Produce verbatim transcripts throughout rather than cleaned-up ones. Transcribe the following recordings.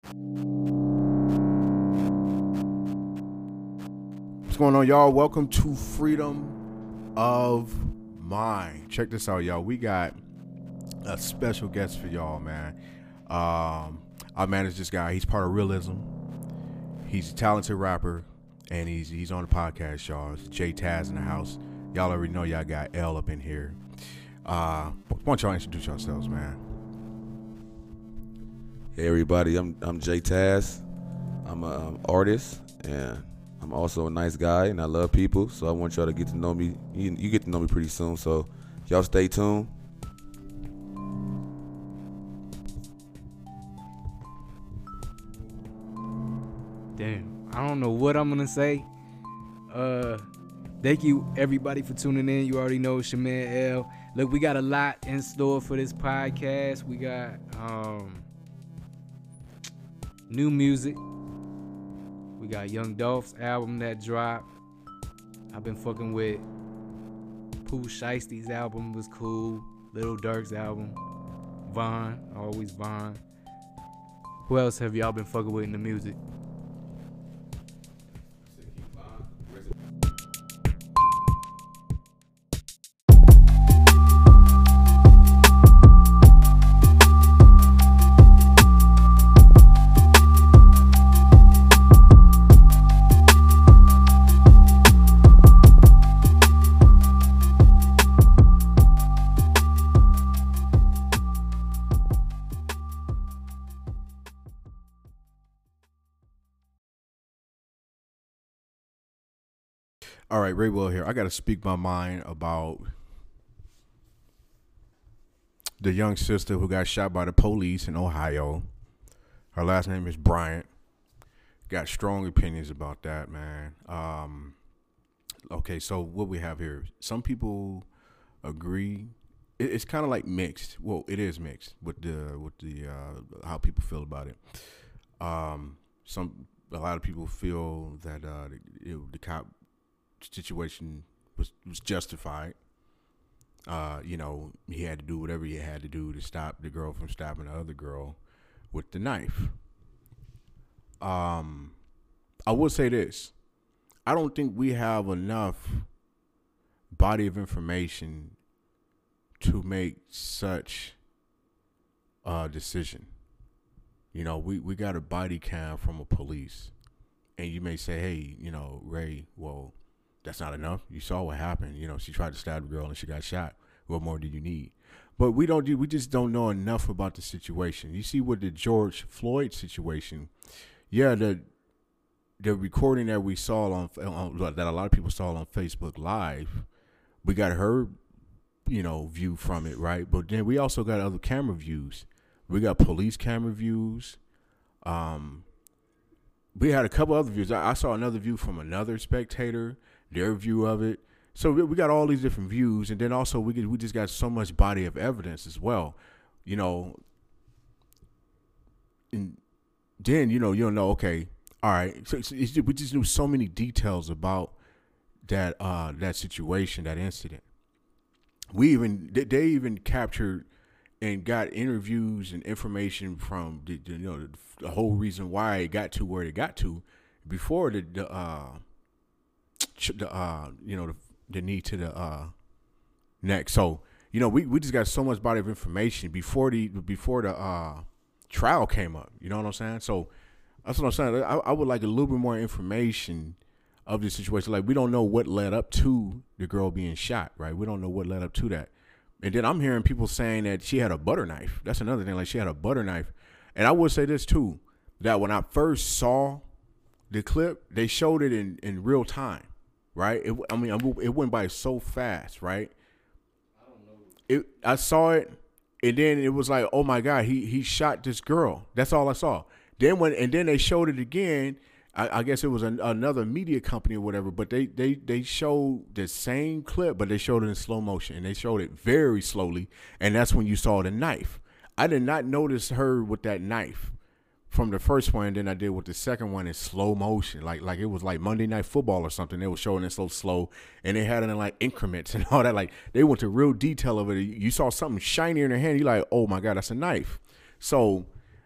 What's going on, y'all? Welcome to Freedom of Mind. Check this out, y'all. We got a special guest for y'all, man. Um, I manage this guy. He's part of Realism. He's a talented rapper, and he's he's on the podcast, y'all. It's J Taz in the house. Y'all already know y'all got L up in here. Uh, why don't y'all introduce yourselves, man? Hey everybody, I'm I'm J Taz. I'm an um, artist, and I'm also a nice guy, and I love people. So I want y'all to get to know me. You, you get to know me pretty soon. So y'all stay tuned. Damn, I don't know what I'm gonna say. Uh, thank you everybody for tuning in. You already know it's your man L. Look, we got a lot in store for this podcast. We got um new music. We got Young Dolph's album that dropped. I've been fucking with Pooh Shiesty's album was cool. Little Durk's album. Von, always Von. Who else have y'all been fucking with in the music? All right, Ray Will here. I got to speak my mind about the young sister who got shot by the police in Ohio. Her last name is Bryant. Got strong opinions about that, man. Um, okay, so what we have here, some people agree. It, it's kind of like mixed. Well, it is mixed with the with the uh, how people feel about it. Um, some a lot of people feel that uh, the, it, the cop situation was, was justified. Uh, you know, he had to do whatever he had to do to stop the girl from stabbing the other girl with the knife. Um, I will say this. I don't think we have enough body of information to make such a decision. You know, we, we got a body cam from a police. And you may say, hey, you know, Ray, well, that's not enough. You saw what happened. You know, she tried to stab the girl and she got shot. What more do you need? But we don't do. We just don't know enough about the situation. You see, with the George Floyd situation, yeah, the the recording that we saw on, on that a lot of people saw on Facebook Live, we got her, you know, view from it, right? But then we also got other camera views. We got police camera views. Um, we had a couple other views. I, I saw another view from another spectator. Their view of it. So we, we got all these different views, and then also we get, we just got so much body of evidence as well, you know. And then you know you'll know, okay, all right. So, so it's, we just knew so many details about that uh, that situation, that incident. We even they, they even captured and got interviews and information from the, the you know the, the whole reason why it got to where it got to before the. the uh, The uh, you know, the, the knee to the uh, neck. So you know, we, we just got so much body of information before the before the uh, trial came up. You know what I'm saying? So that's what I'm saying. I, I would like a little bit more information of the situation. Like, we don't know what led up to the girl being shot, right? We don't know what led up to that. And then I'm hearing people saying that she had a butter knife. That's another thing. Like, she had a butter knife. And I would say this too, that when I first saw the clip, they showed it in, in real time. Right? It, I mean, it went by so fast, right? I don't know. It. I saw it, and then it was like, oh my God, he he shot this girl. That's all I saw. Then when and then they showed it again. I, I guess it was an, another media company or whatever, but they they they showed the same clip, but they showed it in slow motion, and they showed it very slowly, and that's when you saw the knife. I did not notice her with that knife from the first one, and then I did with the second one in slow motion, like like it was like Monday Night Football or something. They were showing it so slow, and they had it in like increments and all that. Like, they went to real detail of it. You saw something shiny in her hand, you're like, oh my God, that's a knife. So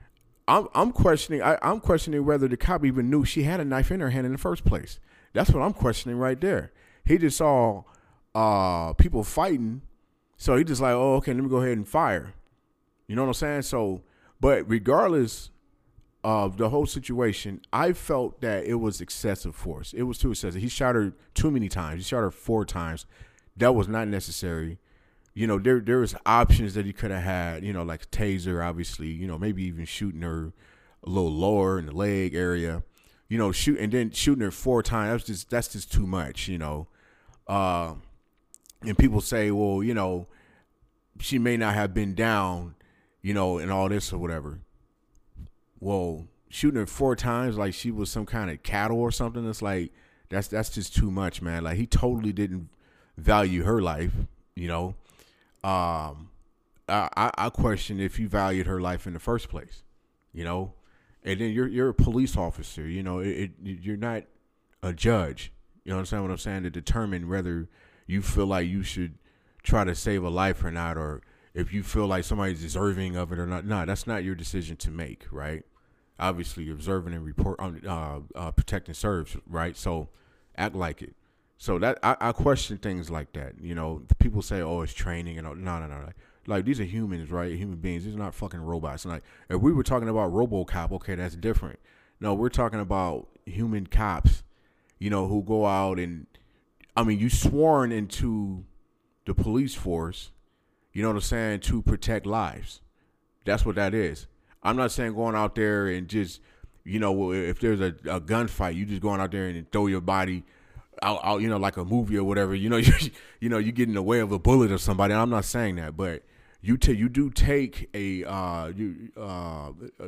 I'm I'm questioning I, I'm questioning whether the cop even knew she had a knife in her hand in the first place. That's what I'm questioning right there. He just saw uh, people fighting, so he just like, oh, okay, let me go ahead and fire. You know what I'm saying? So, but regardless of the whole situation, I felt that it was excessive force. It was too excessive. He shot her too many times. He shot her four times. That was not necessary. You know, there there was options that he could have had, you know, like a taser, obviously, you know, maybe even shooting her a little lower in the leg area, you know, shoot and then shooting her four times. That's just that's just too much, you know. Uh, and people say, well, you know, she may not have been down, you know, and all this or whatever. Well, shooting her four times like she was some kind of cattle or something, it's like that's that's just too much, man. Like he totally didn't value her life, you know. Um, I, I question if you valued her life in the first place, you know, and then you're you're a police officer, you know, it, it you're not a judge, you understand what I'm saying, to determine whether you feel like you should try to save a life or not, or if you feel like somebody's deserving of it or not. No, that's not your decision to make, right? Obviously, observing and report on uh, uh, protect and serve, right? So act like it. So that I, I question things like that. You know, people say, "Oh, it's training," and all. no, no, no. Like, like these are humans, right? Human beings. These are not fucking robots. And like, if we were talking about RoboCop, okay, that's different. No, we're talking about human cops. You know, who go out and, I mean, you sworn into the police force. You know what I'm saying, to protect lives. That's what that is. I'm not saying going out there and just, you know, if there's a, a gunfight, you just going out there and throw your body out, out, you know, like a movie or whatever, you know, you, you know, you get in the way of a bullet or somebody. And I'm not saying that, but you t- you do take a, uh, you, uh, uh,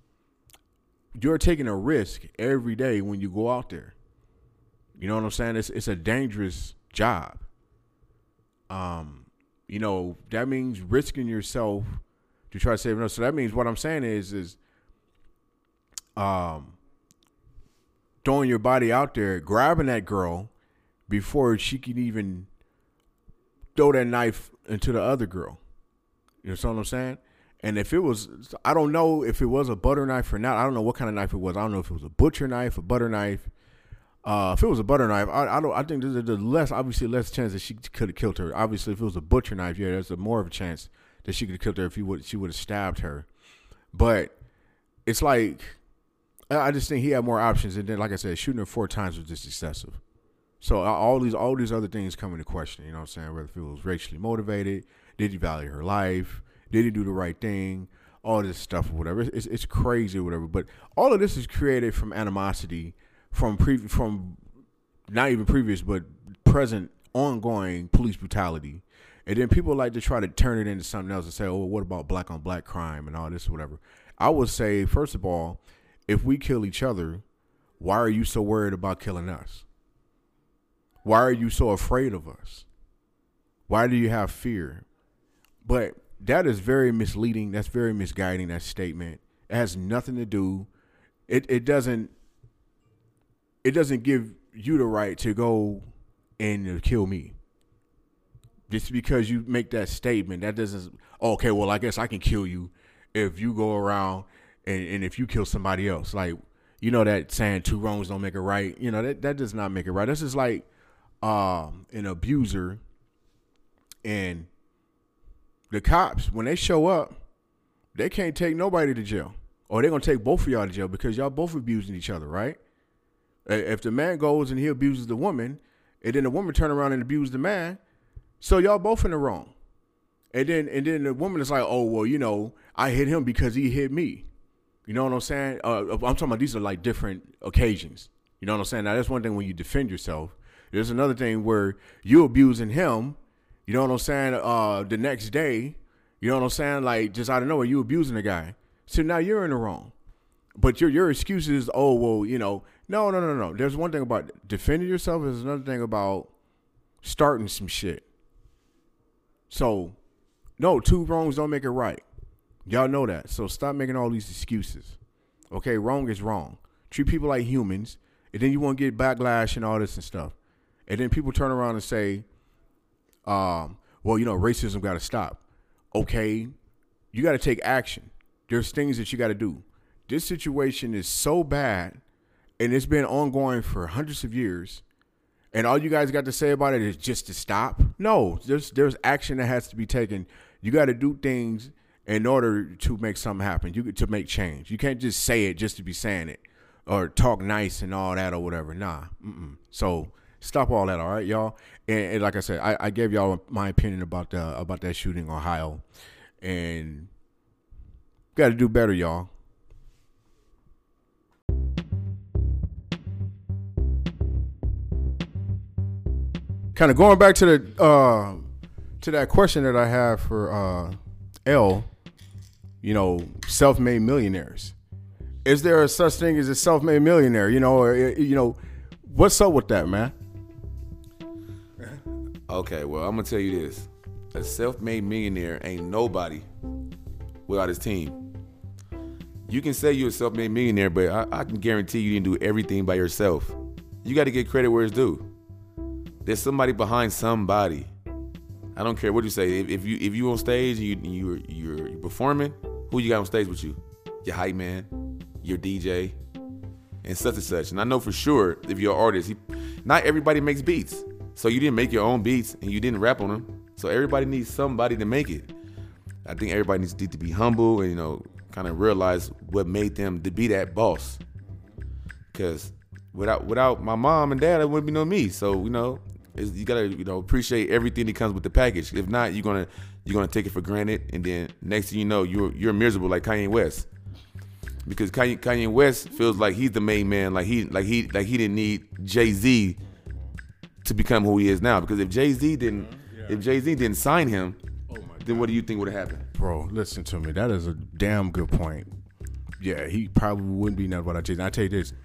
you're taking a risk every day when you go out there. You know what I'm saying? It's it's a dangerous job. Um, you know, that means risking yourself to try to save enough. So that means what I'm saying is, is, um, throwing your body out there, grabbing that girl before she can even throw that knife into the other girl. You know what I'm saying? And if it was, I don't know if it was a butter knife or not. I don't know what kind of knife it was. I don't know if it was a butcher knife, a butter knife. Uh, if it was a butter knife, I, I don't. I think there's a less, obviously, less chance that she could have killed her. Obviously, if it was a butcher knife, yeah, there's a more of a chance that she could have killed her if he would, she would have stabbed her. But it's like, I just think he had more options, and then, like I said, shooting her four times was just excessive. So all these, all these other things come into question. You know what I'm saying? Whether if it was racially motivated, did he value her life? Did he do the right thing? All this stuff or whatever. It's it's crazy or whatever. But all of this is created from animosity, from pre, from not even previous, but present, ongoing police brutality. And then people like to try to turn it into something else and say, oh, what about black on black crime and all this or whatever. I would say, first of all, if we kill each other, why are you so worried about killing us? Why are you so afraid of us? Why do you have fear? But that is very misleading. That's very misguiding, that statement. It has nothing to do. It it doesn't it doesn't give you the right to go and kill me. Just because you make that statement, that doesn't, okay, well, I guess I can kill you if you go around and, and if you kill somebody else. Like, you know that saying two wrongs don't make it right? You know, that, that does not make it right. This is like um, an abuser, and the cops, when they show up, they can't take nobody to jail. Or they're going to take both of y'all to jail because y'all both abusing each other, right? If the man goes and he abuses the woman, and then the woman turn around and abuse the man, so y'all both in the wrong. And then and then the woman is like, oh, well, you know, I hit him because he hit me. You know what I'm saying? Uh, I'm talking about these are like different occasions. You know what I'm saying? Now, that's one thing when you defend yourself. There's another thing where you abusing him. You know what I'm saying? Uh, the next day, you know what I'm saying? Like, just out of nowhere, you abusing the guy. So now you're in the wrong. But your your excuse is, oh, well, you know, no, no, no, no. There's one thing about defending yourself. There's another thing about starting some shit. So, no, two wrongs don't make it right. Y'all know that. So stop making all these excuses. Okay, wrong is wrong. Treat people like humans, and then you won't get backlash and all this and stuff. And then people turn around and say, um, well, you know, racism got to stop. Okay, you got to take action. There's things that you got to do. this situation is so bad, and it's been ongoing for hundreds of years, and all you guys got to say about it is just to stop? No, there's there's action that has to be taken. You got to do things in order to make something happen. You to make change. You can't just say it just to be saying it, or talk nice and all that or whatever. Nah. Mm-mm. So stop all that. All right, y'all. And, and like I said, I, I gave y'all my opinion about the about that shooting in Ohio, and got to do better, y'all. Kind of going back to the uh, to that question that I have for uh, L, you know, self-made millionaires. Is there a such thing as a self-made millionaire? You know, or, you know, what's up with that, man? Okay, well, I'm gonna tell you this: a self-made millionaire ain't nobody without his team. You can say you're a self-made millionaire, but I, I can guarantee you didn't do everything by yourself. You got to get credit where it's due. There's somebody behind somebody. I don't care what you say. If, if you if you on stage and you you're, you're you're performing, who you got on stage with you? Your hype man, your D J, and such and such. And I know for sure if you're an artist, he, not everybody makes beats. So you didn't make your own beats and you didn't rap on them. So everybody needs somebody to make it. I think everybody needs to be humble and, you know, kind of realize what made them to be that boss. Because without without my mom and dad, it wouldn't be no me. So, you know, it's, you gotta, you know, appreciate everything that comes with the package. If not, you're gonna you're gonna take it for granted, and then next thing you know, you're you're miserable like Kanye West. Because Kanye, Kanye West feels like he's the main man, like he like he like he didn't need Jay-Z to become who he is now. Because if Jay-Z didn't yeah. if Jay-Z didn't sign him, oh then what do you think would have happened? Bro, listen to me. That is a damn good point. Yeah, he probably wouldn't be nothing without Jay-Z. I tell you this,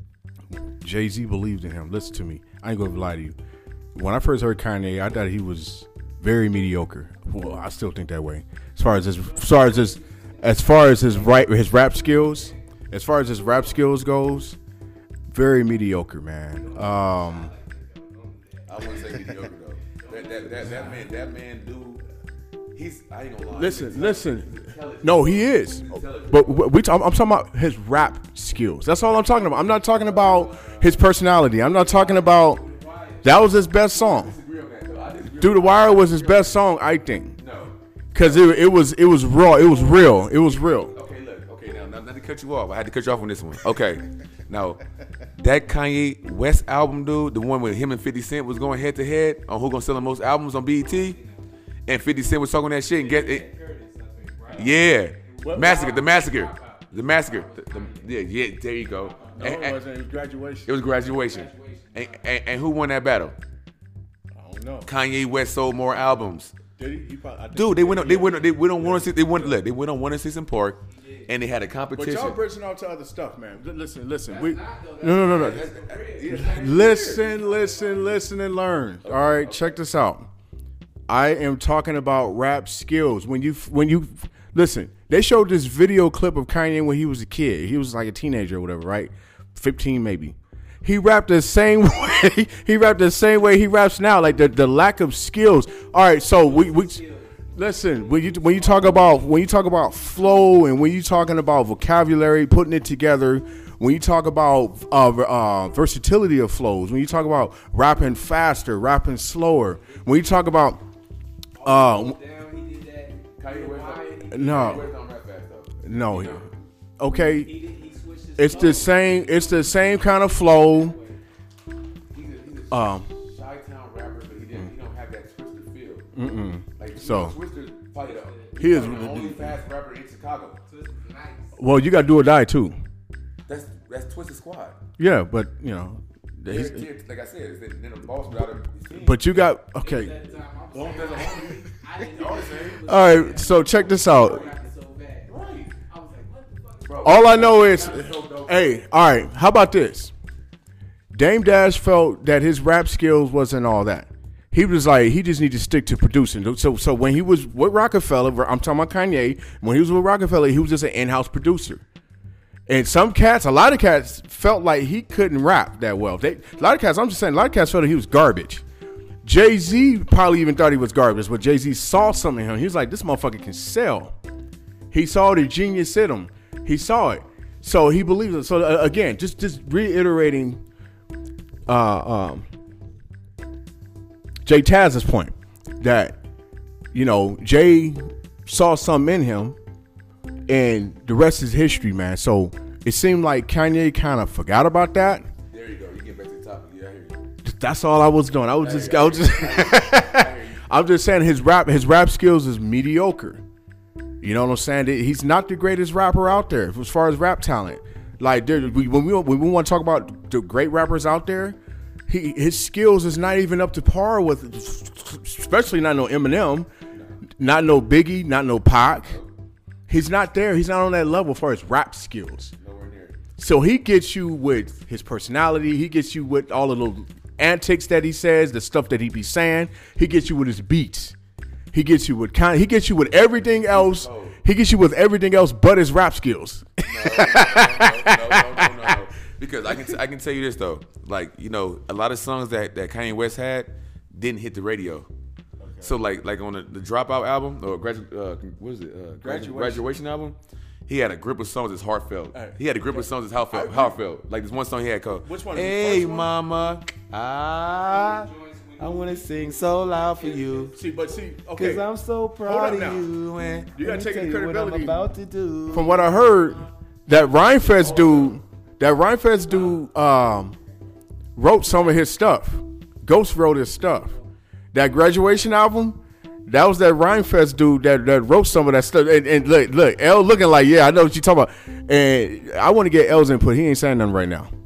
Jay-Z believed in him. Listen to me. I ain't gonna lie to you. When I first heard Kanye, I thought he was very mediocre. Well, I still think that way. As far as his, as far as his, as far as his right, his rap skills, as far as his rap skills goes, very mediocre, man. Um, I wouldn't say mediocre though. That that that, that man, that man, dude. He's. I ain't gonna lie. Listen, listen. No, he is. But we. Talk, I'm talking about his rap skills. That's all I'm talking about. I'm not talking about his personality. I'm not talking about. That was his best song. Through the Wire was his best song, I think. No. Cause it it was it was raw. It was real. It was real. Okay, look. Okay, now not, not to cut you off. I had to cut you off on this one. Okay. Now, that Kanye West album, dude, the one with him and fifty Cent was going head to head on who gonna sell the most albums on B E T, and fifty Cent was talking that shit and get it. Yeah. Massacre. The massacre. The massacre. The, the, yeah. Yeah. There you go. No, and, it wasn't. It was Graduation. It was Graduation. And, and, and who won that battle? I don't know. Kanye West sold more albums. Did he? He probably, Dude, they went on. They went. On, they went on one. They went. Look, they went on one and six in Park, and they had a competition. But y'all bridging out to other stuff, man. Listen, listen. We no, no, no, no. Listen, listen, listen, and learn. All right, check this out. I am talking about rap skills. When you when you listen, they showed this video clip of Kanye when he was a kid. He was like a teenager or whatever, right? fifteen maybe. He rapped the same way. He rapped the same way he raps now. Like the, the lack of skills. All right, so we, we listen when you when you talk about when you talk about flow and when you talking about vocabulary, putting it together. When you talk about uh, uh, versatility of flows. When you talk about rapping faster, rapping slower. When you talk about uh, no, no, okay. It's the same. It's the same kind of flow. Um. Chi-town rapper, but he didn't. He don't have that twisted feel. Mm-mm. Like so. Twister, fight up. He is the only fast rapper in Chicago. Well, you got to do or die too. That's that's Twisted Squad. Yeah, but you know. They're, they're, like I said, they're, they're the boss without his team. But you got okay. All right, so check this out. All I know is, hey, all right, how about this? Dame Dash felt that his rap skills wasn't all that. He was like, he just needed to stick to producing. So so when he was with Rockefeller, I'm talking about Kanye, when he was with Rockefeller, he was just an in-house producer. And some cats, a lot of cats felt like he couldn't rap that well. They, a lot of cats, I'm just saying, a lot of cats felt that he was garbage. Jay-Z probably even thought he was garbage, but Jay-Z saw something in him. He was like, this motherfucker can sell. He saw the genius in him. He saw it. So he believes it. So uh, again, just just reiterating uh, um, Jay Taz's point that, you know, Jay saw something in him, and the rest is history, man. So it seemed like Kanye kind of forgot about that. There you go. You get back to the topic. Yeah, I hear you. That's all I was doing. I was just, I was just, I'm just saying his rap, his rap skills is mediocre. You know what I'm saying? He's not the greatest rapper out there as far as rap talent. Like there, we, when we when we want to talk about the great rappers out there, he his skills is not even up to par with, especially not no Eminem, not no Biggie, not no Pac. He's not there. He's not on that level as far as rap skills. Nowhere near. So he gets you with his personality. He gets you with all the little antics that he says, the stuff that he be saying. He gets you with his beats. He gets you with kind. He gets you with everything else. No. He gets you with everything else but his rap skills. No, no, no, no, no, no, no. Because I can t- I can tell you this though, like you know, a lot of songs that, that Kanye West had didn't hit the radio. Okay. So like like on the, the Dropout album or gradu- uh, what is it? Uh, Graduation. Graduation album. He had a grip of songs that's heartfelt. Right. He had a grip of songs that's heartfelt. Heartfelt. Like this one song he had called Which one? Hey Mama, I I want to sing so loud for you. See, but see, okay. Cause I'm so proud of now. you, and You gotta let me take tell the you what I'm credibility. about to do. From what I heard, that Rhymefest dude, that Rhymefest dude, um, wrote some of his stuff. Ghost wrote his stuff. That Graduation album, that was that Rhymefest dude that, that wrote some of that stuff. And, and look, look, L looking like, yeah, I know what you're talking about. And I want to get L's input. He ain't saying nothing right now.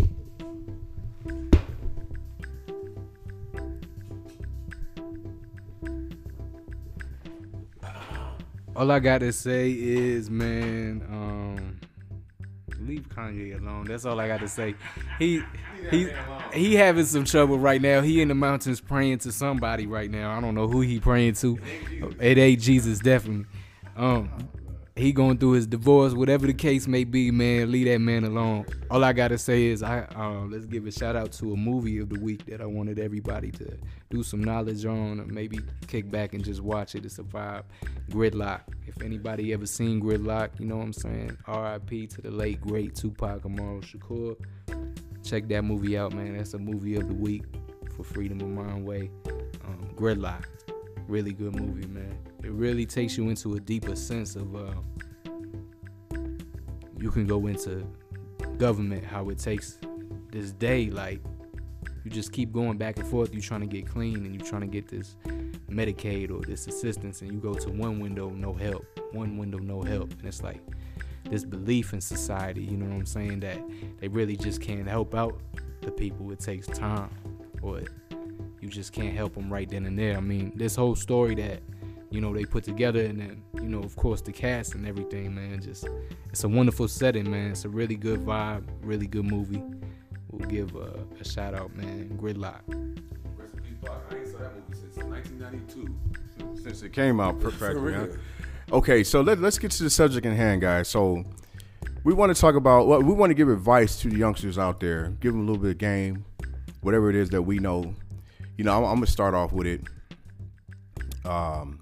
All I gotta say is, man, um, leave Kanye alone. That's all I gotta say. He he he having some trouble right now. He in the mountains praying to somebody right now. I don't know who he praying to. It ain't Jesus, definitely. Um, he going through his divorce, whatever the case may be, man. Leave that man alone. All I gotta say is, I um, let's give a shout out to a movie of the week that I wanted everybody to do some knowledge on, or maybe kick back and just watch it. It's a vibe. Gridlock. If anybody ever seen Gridlock, you know what I'm saying. R I P to the late great Tupac Amaru Shakur. Check that movie out, man. That's a movie of the week for Freedom of Mind Way. Um, Gridlock. Really good movie, man. It really takes you into a deeper sense of uh, you can go into government, how it takes this day, like you just keep going back and forth. You trying to get clean and you trying to get this Medicaid or this assistance, and you go to one window, no help, one window, no help, and it's like this belief in society, you know what I'm saying, that they really just can't help out the people. It takes time, or you just can't help them right then and there. I mean, this whole story that, you know, they put together, and then, you know, of course, the cast and everything, man, just, it's a wonderful setting, man. It's a really good vibe, really good movie. We'll give a, a shout out, man. Gridlock. Rest in peace, Pac. I ain't saw that movie since nineteen ninety-two. Since it came out, perfect, For real. man. Okay, so let, let's get to the subject in hand, guys. So we want to talk about, well, we want to give advice to the youngsters out there, give them a little bit of game, whatever it is that we know. You know, I'm, I'm going to start off with it. Um,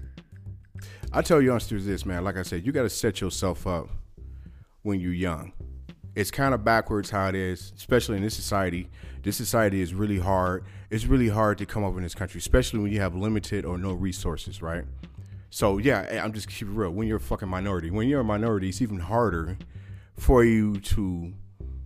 I tell youngsters this, man, like I said, you got to set yourself up when you're young. It's kind of backwards how it is, especially in this society. This society is really hard. It's really hard to come up in this country, especially when you have limited or no resources, right? So, yeah, I'm just keep it real. When you're a fucking minority, when you're a minority, it's even harder for you to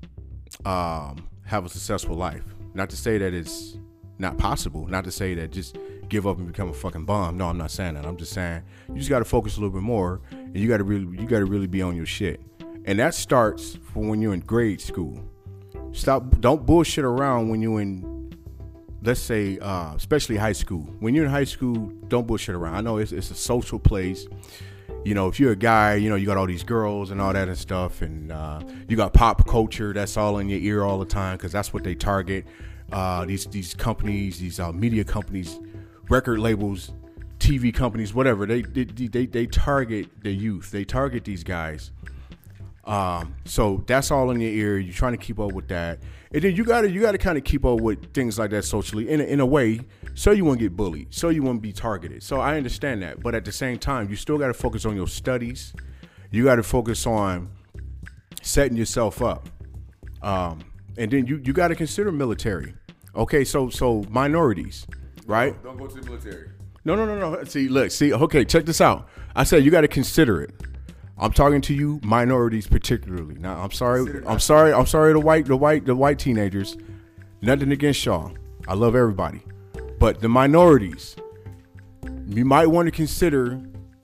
um, have a successful life. Not to say that it's not possible. Not to say that just give up and become a fucking bum. No, I'm not saying that. I'm just saying you just got to focus a little bit more, and you got to really, you got to really be on your shit. And that starts from when you're in grade school. Stop, don't bullshit around when you're in, let's say, uh, especially high school. When you're in high school, don't bullshit around. I know it's, it's a social place. You know, if you're a guy, you know, you got all these girls and all that and stuff. And uh, you got pop culture that's all in your ear all the time because that's what they target. Uh, these these companies, these uh, media companies, record labels, T V companies, whatever. They, they, they, they target the youth. They target these guys. Um, so that's all in your ear. You're trying to keep up with that. And then you gotta, you gotta kind of keep up with things like that socially in a, in a way, so you won't get bullied, so you won't be targeted. So I understand that. But at the same time, you still gotta focus on your studies. You gotta focus on setting yourself up. Um, and then you, you got to consider military. Okay, so so minorities, right? Don't go to the military. No, no, no, no. See, look, see, okay, check this out. I said you got to consider it. I'm talking to you, minorities particularly. Now, I'm sorry, Consider I'm sorry, I'm sorry, the white, the white, the white teenagers. Nothing against y'all. I love everybody, but the minorities, you might want to consider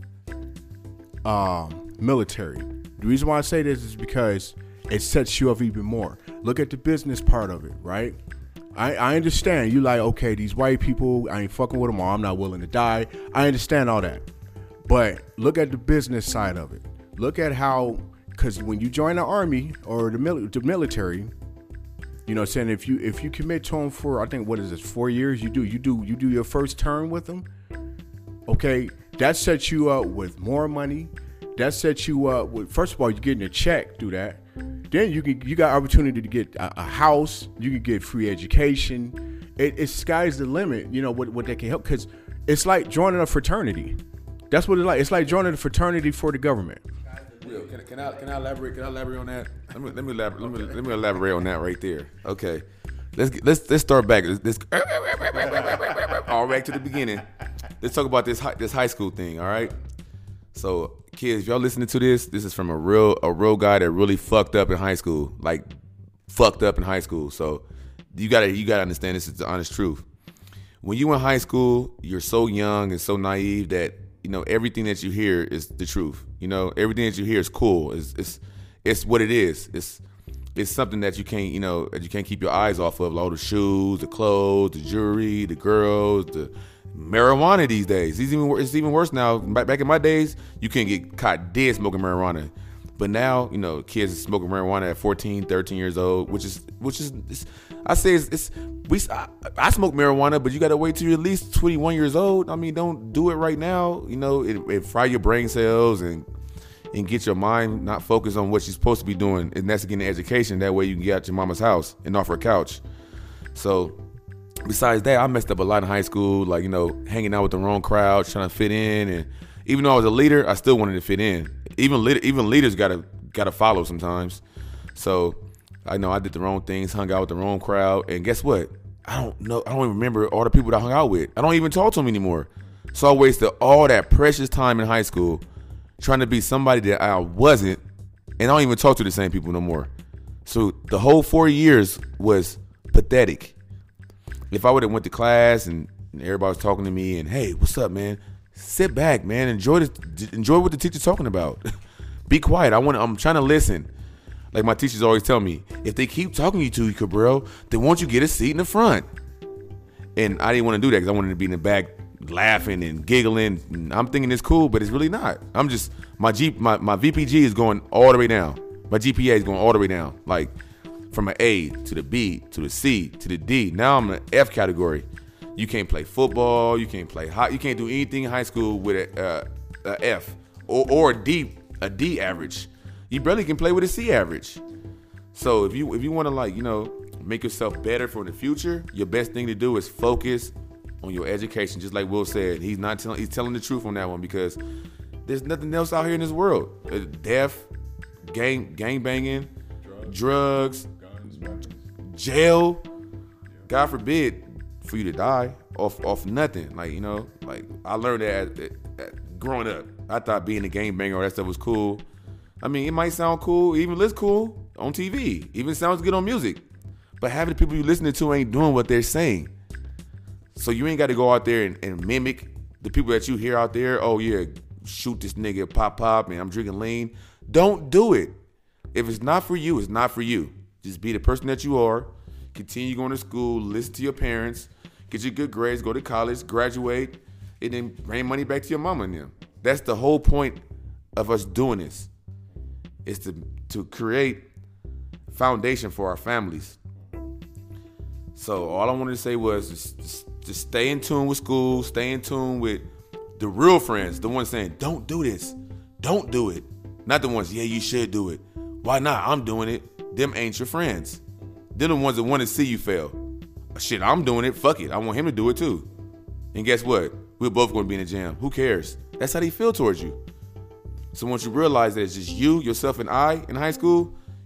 um, military. The reason why I say this is because it sets you up even more. Look at the business part of it, right? I, I understand you like, okay, these white people, I ain't fucking with them or I'm not willing to die. I understand all that. But look at the business side of it. Look at how, because when you join the army or the, mil- the military, you know what I'm saying, if you if you commit to them for, I think, what is this, four years, you do, you do, you do your first term with them, okay, that sets you up with more money. That sets you up with, first of all, you're getting a check through that. Then you can you got opportunity to get a, a house. You can get free education. It, it's sky's the limit. You know what what they can help, because it's like joining a fraternity. That's what it's like. It's like joining a fraternity for the government. Will, can, can I can I elaborate? Can I elaborate on that? Let me let me elaborate. Let me, let me elaborate on that right there. Okay, let's get, let's let's start back. Let's, let's all back to the beginning. Let's talk about this high, this high school thing. All right. So kids, if y'all listening to this, this is from a real a real guy that really fucked up in high school, like fucked up in high school. So you gotta you gotta understand this is the honest truth. When you in high school, you're so young and so naive that, you know, everything that you hear is the truth. You know, everything that you hear is cool. It's it's it's what it is. It's it's something that you can't, you know, that you can't keep your eyes off of. All the shoes, the clothes, the jewelry, the girls, the marijuana these days. It's even it's even worse now. Back in my days, you couldn't get caught dead smoking marijuana. But now, you know, kids are smoking marijuana at fourteen, thirteen years old, which is which is it's, I say it's, it's we I, I smoke marijuana, but you got to wait till you're at least twenty-one years old. I mean, don't do it right now. You know, it, it fry your brain cells and and get your mind not focused on what you're supposed to be doing, and that's getting an education. That way you can get out your mama's house and off her couch. So besides that, I messed up a lot in high school, like, you know, hanging out with the wrong crowd, trying to fit in. And even though I was a leader, I still wanted to fit in. Even even leaders gotta gotta follow sometimes. So I know I did the wrong things, hung out with the wrong crowd, and guess what? I don't know. I don't even remember all the people that I hung out with. I don't even talk to them anymore. So I wasted all that precious time in high school trying to be somebody that I wasn't, and I don't even talk to the same people no more. So the whole four years was pathetic. If I would have went to class and everybody was talking to me and, hey, what's up, man? Sit back, man. Enjoy this. Enjoy what the teacher's talking about. Be quiet. I want. I'm trying to listen. Like my teachers always tell me, if they keep talking to you, to you, Cabral, then won't you get a seat in the front? And I didn't want to do that because I wanted to be in the back, laughing and giggling. And I'm thinking it's cool, but it's really not. I'm just my G, my my V P G is going all the way down. My G P A is going all the way down. Like from an A to the B to the C to the D. Now I'm in the F category. You can't play football. You can't play hot. You can't do anything in high school with a, uh, a F or, or a D, a D average. You barely can play with a C average. So if you if you want to, like, you know, make yourself better for the future, your best thing to do is focus on your education. Just like Will said, he's not telling he's telling the truth on that one, because there's nothing else out here in this world. Uh, death, gang gang banging, drugs, drugs jail. God forbid for you to die off off nothing. Like, you know, like I learned that at, at, at growing up. I thought being a gang banger, all that stuff was cool. I mean, it might sound cool, even looks cool on T V, even sounds good on music. But half of the people you listening to ain't doing what they're saying. So you ain't got to go out there and, and mimic the people that you hear out there. Oh yeah, shoot this nigga, pop pop, and I'm drinking lean. Don't do it. If it's not for you, it's not for you. Just be the person that you are. Continue going to school, listen to your parents, get your good grades, go to college, graduate, and then bring money back to your mama and them. That's the whole point of us doing this. Is to to create foundation for our families. So all I wanted to say was just, just, just stay in tune with school, stay in tune with the real friends, the ones saying, don't do this, don't do it. Not the ones, yeah, you should do it. Why not? I'm doing it. Them ain't your friends. They're the ones that want to see you fail. Shit, I'm doing it. Fuck it. I want him to do it too. And guess what? We're both going to be in the jam. Who cares? That's how they feel towards you. So once you realize that it's just you, yourself, and I in high school,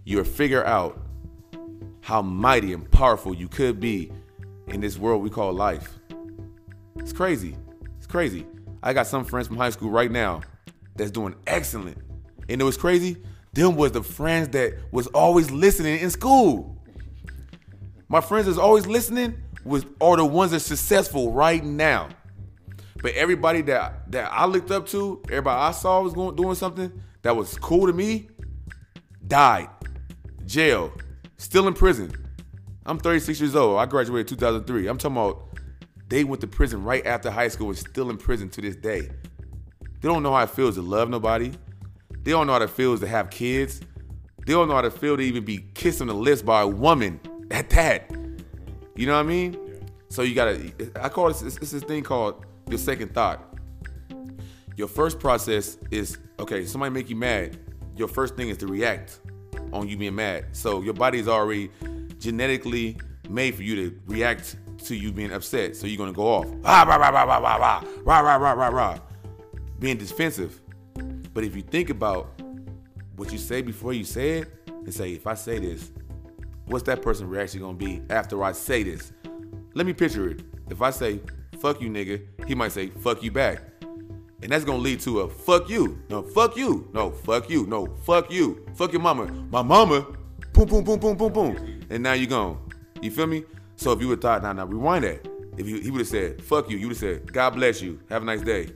you'll figure out how mighty and powerful you could be in this world we call life. It's crazy. It's crazy. I got some friends from high school right now that's doing excellent. And it was crazy. Them was the friends that was always listening in school. My friends that's always listening was are the ones that's successful right now. But everybody that that I looked up to, everybody I saw was going doing something that was cool to me, died, jail, still in prison. I'm thirty-six years old. I graduated two thousand three. I'm talking about they went to prison right after high school and still in prison to this day. They don't know how it feels to love nobody. They don't know how it feels to have kids. They don't know how it feels to even be kissed on the lips by a woman at that. You know what I mean? Yeah. So you gotta, I call it, it's, it's this thing called your second thought. Your first process is, okay, somebody make you mad. Your first thing is to react on you being mad. So your body is already genetically made for you to react to you being upset. So you're gonna go off. Ah, rah, rah, rah, rah, rah, rah, rah, rah, rah, rah, rah. Being defensive. But if you think about what you say before you say it, and say, if I say this, what's that person's reaction gonna be after I say this? Let me picture it. If I say, fuck you, nigga, he might say, fuck you back. And that's gonna lead to a fuck you. No, fuck you. No, fuck you. No, fuck you. Fuck your mama. My mama. Boom, boom, boom, boom, boom, boom. And now you gone. You feel me? So if you would thought, now, now rewind that. If you, he would have said, fuck you, you would have said, God bless you. Have a nice day.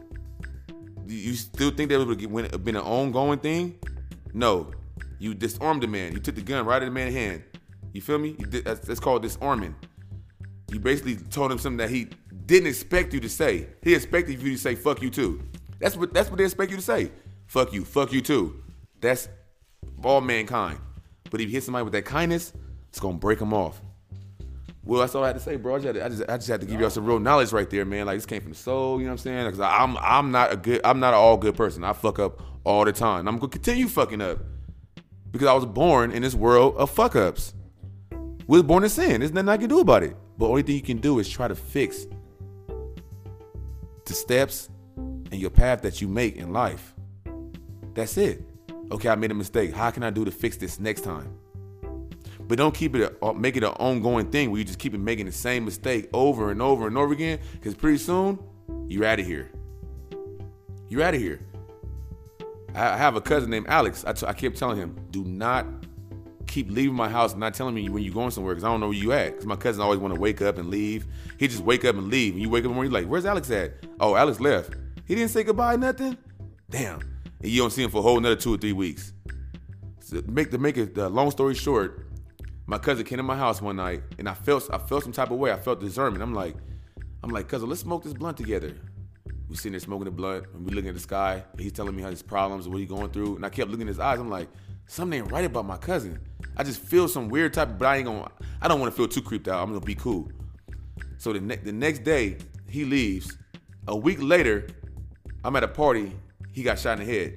You still think that would have been an ongoing thing? No. You disarmed the man. You took the gun right out of the man's hand. You feel me? You did, that's, that's called disarming. You basically told him something that he didn't expect you to say. He expected you to say, fuck you too. That's what that's what they expect you to say. Fuck you, fuck you too. That's all mankind. But if you hit somebody with that kindness, it's gonna break them off. Well, that's all I had to say, bro. I just, had to, I just, I just had to give y'all some real knowledge right there, man. Like, this came from the soul, you know what I'm saying? Because I'm, I'm not a good, I'm not an all good person. I fuck up all the time. And I'm gonna continue fucking up because I was born in this world of fuck ups. We was born in sin. There's nothing I can do about it. But only thing you can do is try to fix the steps and your path that you make in life. That's it. Okay, I made a mistake. How can I do to fix this next time? But don't keep it, a, make it an ongoing thing where you just keep it making the same mistake over and over and over again. Because pretty soon, you're out of here. You're out of here. I have a cousin named Alex. I, t- I kept telling him, do not keep leaving my house and not telling me when you're going somewhere because I don't know where you at. Because my cousin always want to wake up and leave. He just wake up and leave. And you wake up in the morning, you're like, where's Alex at? Oh, Alex left. He didn't say goodbye, nothing? Damn. And you don't see him for a whole another two or three weeks. So make, to make it, uh, long story short, my cousin came to my house one night and I felt I felt some type of way. I felt discernment. I'm like, I'm like, cousin, let's smoke this blunt together. We sitting there smoking the blunt and we looking at the sky. And he's telling me how his problems and what he's going through. And I kept looking in his eyes. I'm like, something ain't right about my cousin. I just feel some weird type of, but I ain't gonna, I don't want to feel too creeped out. I'm gonna be cool. So the, ne- the next day, he leaves. A week later, I'm at a party. He got shot in the head.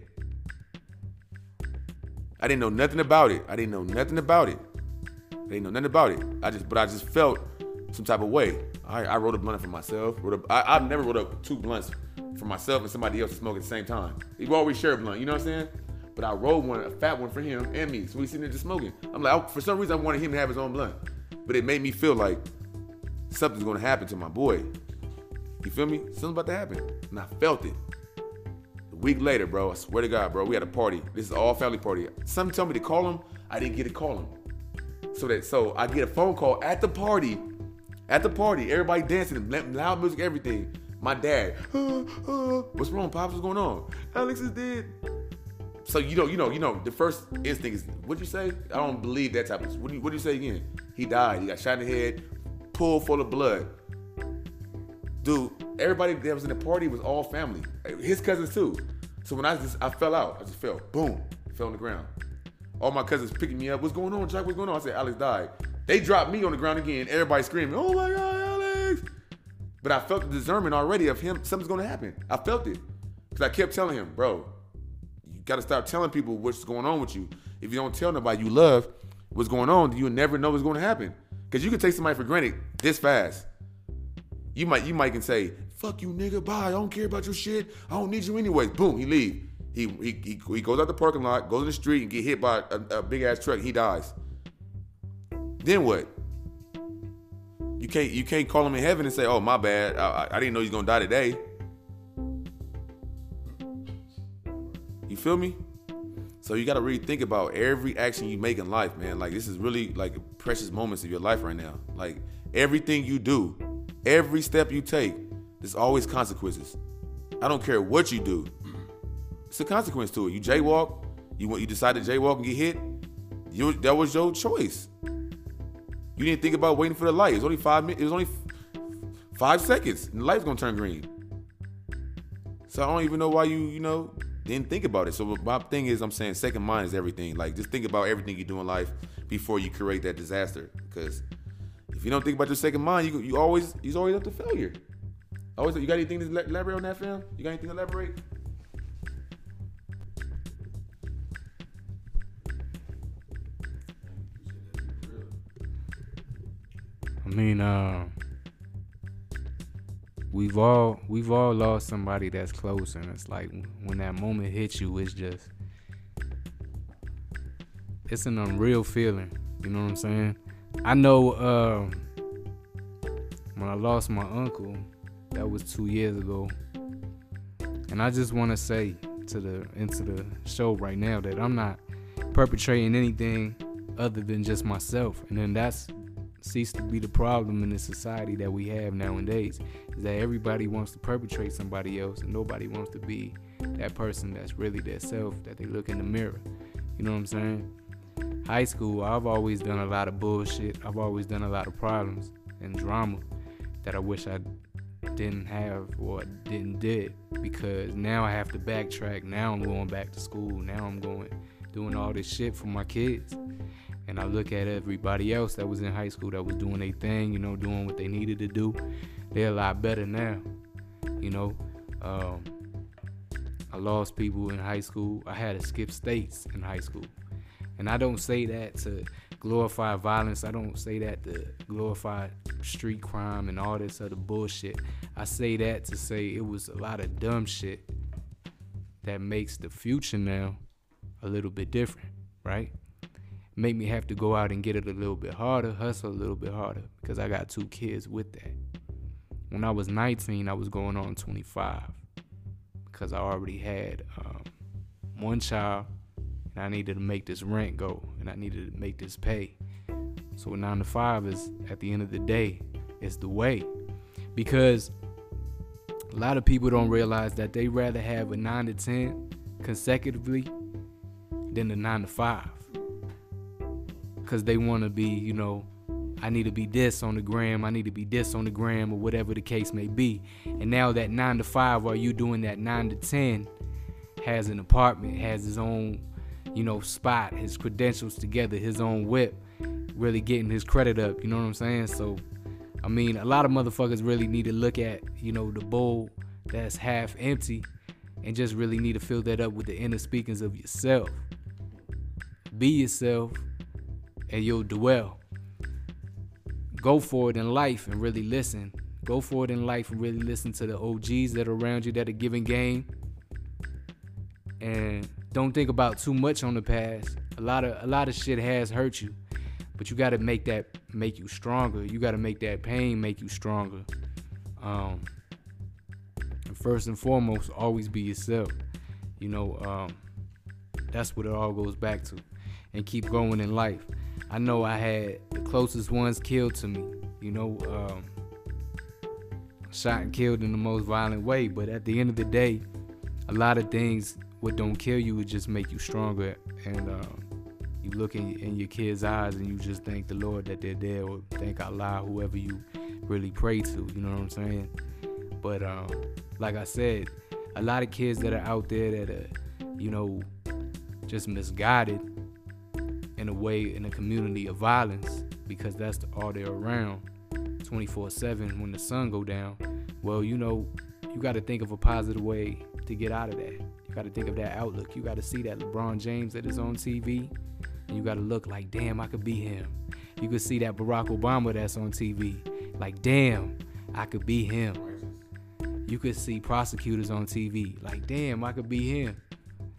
I didn't know nothing about it. I didn't know nothing about it. I didn't know nothing about it. I just, but I just felt some type of way. I, I wrote a blunt for myself. Wrote a, I, I've never wrote up two blunts for myself and somebody else to smoke at the same time. We always share a blunt, you know what I'm saying? But I rolled one, a fat one for him and me. So we sitting there just smoking. I'm like, I, for some reason, I wanted him to have his own blunt. But it made me feel like something's gonna happen to my boy. You feel me? Something's about to happen. And I felt it. A week later, bro, I swear to God, bro, we had a party. This is all family party. Something told me to call him. I didn't get to call him. So that so I get a phone call at the party. At the party, everybody dancing, loud music, everything. My dad, uh, uh, what's wrong, Pops? What's going on? Alex is dead. So you know, you know, you know, the first instinct is, what'd you say? I don't believe that type of. What do you, what do you say again? He died. He got shot in the head, pool full of blood. Dude, everybody that was in the party was all family. His cousins too. So when I just, I fell out. I just fell. Boom. Fell on the ground. All my cousins picking me up. What's going on, Jack? What's going on? I said, Alex died. They dropped me on the ground again. Everybody screaming, oh my God, Alex. But I felt the discernment already of him. Something's going to happen. I felt it. Because I kept telling him, bro, you got to start telling people what's going on with you. If you don't tell nobody you love what's going on, you'll never know what's going to happen. Because you can take somebody for granted this fast. You might, you might can say, fuck you, nigga, bye. I don't care about your shit. I don't need you anyways. Boom, he leave. He he he, he goes out the parking lot, goes in the street, and get hit by a, a big ass truck. He dies. Then what? You can't you can't call him in heaven and say, "Oh, my bad. I, I didn't know he's gonna die today." You feel me? So you got to really think about every action you make in life, man. Like, this is really like precious moments of your life right now. Like, everything you do, every step you take, there's always consequences. I don't care what you do. It's a consequence to it. You jaywalk, you you decide to jaywalk and get hit, you, that was your choice. You didn't think about waiting for the light. It was only five minutes. It was only f- five seconds, and the light's gonna turn green. So I don't even know why you, you know, didn't think about it. So my thing is, I'm saying second mind is everything. Like, just think about everything you do in life before you create that disaster. Because if you don't think about your second mind, you you always you's always up to failure. Always. You got anything to elaborate on that, fam? You got anything to elaborate? I mean, uh, we've all we've all lost somebody that's close, and it's like when that moment hits you, it's just it's an unreal feeling. You know what I'm saying? I know uh, when I lost my uncle, that was two years ago, and I just want to say to the into the show right now that I'm not perpetrating anything other than just myself, and then that's cease to be the problem in the society that we have nowadays, is that everybody wants to perpetrate somebody else and nobody wants to be that person that's really their self, that they look in the mirror. You know what I'm saying? High school, I've always done a lot of bullshit. I've always done a lot of problems and drama that I wish I didn't have or didn't did, because now I have to backtrack. Now I'm going back to school. Now I'm going doing all this shit for my kids. And I look at everybody else that was in high school that was doing their thing, you know, doing what they needed to do. They're a lot better now, you know. Um, I lost people in high school. I had to skip states in high school. And I don't say that to glorify violence. I don't say that to glorify street crime and all this other bullshit. I say that to say it was a lot of dumb shit that makes the future now a little bit different, right? Make me have to go out and get it a little bit harder, hustle a little bit harder, because I got two kids with that. When I was nineteen, I was going on twenty-five, because I already had um, one child, and I needed to make this rent go, and I needed to make this pay. So nine to five is, at the end of the day, is the way. Because a lot of people don't realize that they rather have a nine to ten consecutively than the nine to five. Because they want to be, you know, I need to be this on the gram, I need to be this on the gram, or whatever the case may be. And now that nine to five, while you doing that nine to ten, has an apartment, has his own, you know, spot, his credentials together, his own whip, really getting his credit up, you know what I'm saying? So, I mean, a lot of motherfuckers really need to look at, you know, the bowl that's half empty, and just really need to fill that up with the inner speakings of yourself. Be yourself, and you'll do well. Go for it in life and really listen. Go for it in life and really listen to the O Gs that are around you that are giving game. And don't think about too much on the past. A lot of a lot of shit has hurt you, but you got to make that make you stronger. You got to make that pain make you stronger. Um, and first and foremost, always be yourself. You know, um, that's what it all goes back to. And keep going in life. I know I had the closest ones killed to me, you know, um, shot and killed in the most violent way. But at the end of the day, a lot of things, what don't kill you would just make you stronger. And um, you look in, in your kids' eyes and you just thank the Lord that they're there, or thank Allah, whoever you really pray to, you know what I'm saying? But um, like I said, a lot of kids that are out there that are, you know, just misguided in a way, in a community of violence, because that's all they're around twenty-four seven when the sun go down. Well, you know, you got to think of a positive way to get out of that. You got to think of that outlook. You got to see that LeBron James that is on T V, and you got to look like, damn, I could be him. You could see that Barack Obama that's on T V, like, damn, I could be him. You could see prosecutors on T V, like, damn, I could be him.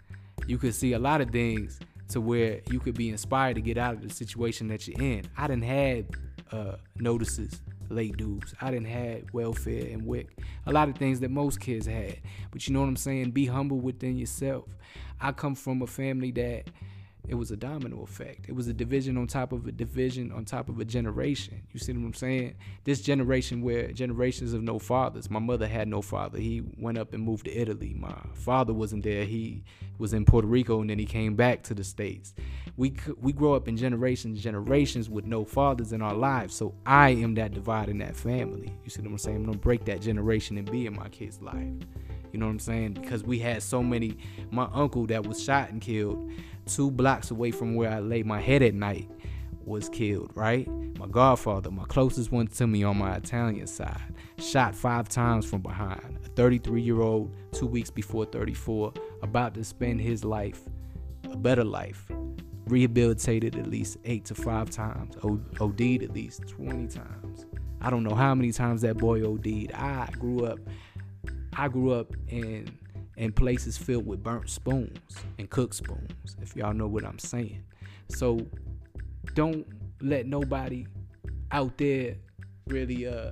you could see a lot of things to where you could be inspired to get out of the situation that you're in. I done had uh, notices, late dues. I done had welfare and W I C. A lot of things that most kids had. But you know what I'm saying? Be humble within yourself. I come from a family that it was a domino effect. It was a division on top of a division on top of a generation. You see what I'm saying? This generation where generations of no fathers. My mother had no father. He went up and moved to Italy. My father wasn't there. He was in Puerto Rico and then he came back to the States. We we grow up in generations, generations with no fathers in our lives. So I am that divide in that family. You see what I'm saying? I'm gonna break that generation and be in my kid's life. You know what I'm saying? Because we had so many. My uncle that was shot and killed two blocks away from where I lay my head at night was killed, right? My godfather, my closest one to me on my Italian side, shot five times from behind. A thirty-three-year-old, two weeks before thirty-four, about to spend his life, a better life, rehabilitated at least eight to five times, O- OD'd at least twenty times. I don't know how many times that boy OD'd. I grew up, I grew up in in places filled with burnt spoons and cooked spoons, if y'all know what I'm saying. So don't let nobody out there really uh